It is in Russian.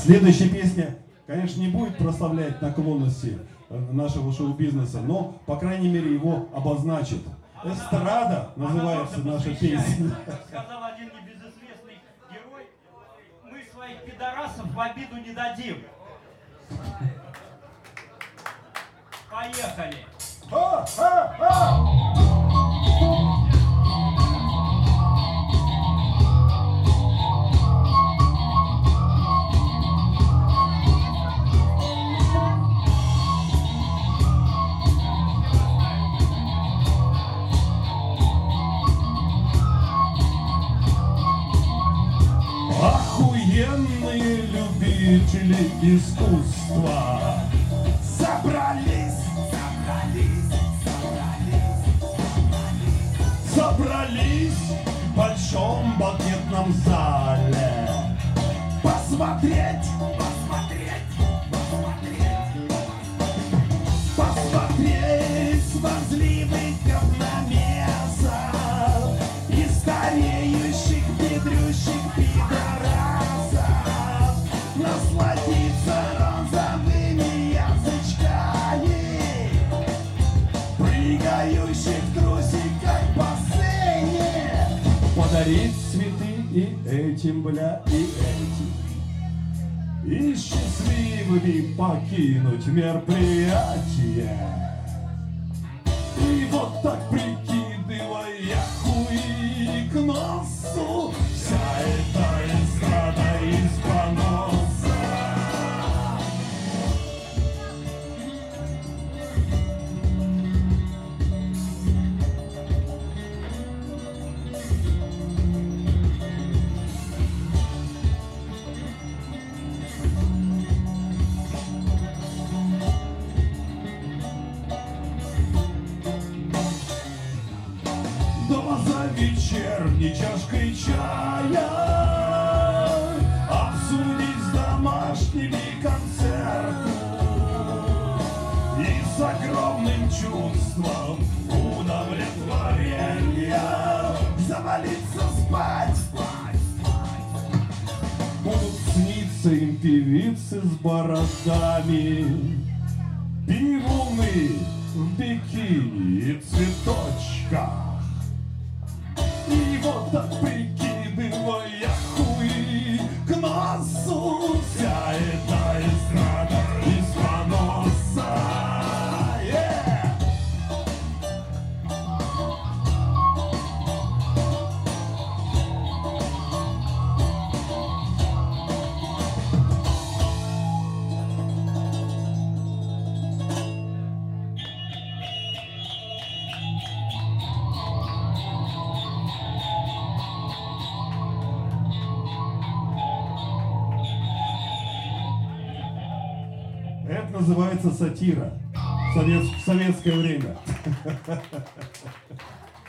Следующая песня, конечно, не будет прославлять наклонности нашего шоу-бизнеса, но, по крайней мере, его обозначит. «Эстрада» называется наша песня. Сказал один небезызвестный герой, мы своих пидорасов в обиду не дадим. Поехали! Охуенные любители искусства собрались в большом банкетном зале посмотреть смазливых говномесов и стареющих педрющих пидорасов, насладиться розовыми язычками, прыгающих в трусиках по сцене, подарить цветы и этим, бля, и этим, и счастливыми покинуть мероприятие. И вот так, прикидывая хуи к носу, вся эта эстрада из поноса. Дома за вечерней чашкой чая обсудить с домашними концерты и с огромным чувством удовлетворения завалиться спать. Будут сниться им певицы с бородами, пивуны в бикини и цветочках. И вот так, прикидывая хуи к носу, вся эта эстрада из поноса. Это называется сатира в советское время.